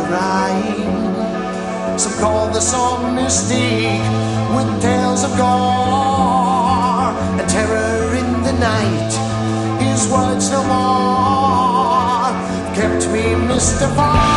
rhyme. Some call the song mystique, with tales of gore and terror in the night. His words no more kept me mystified.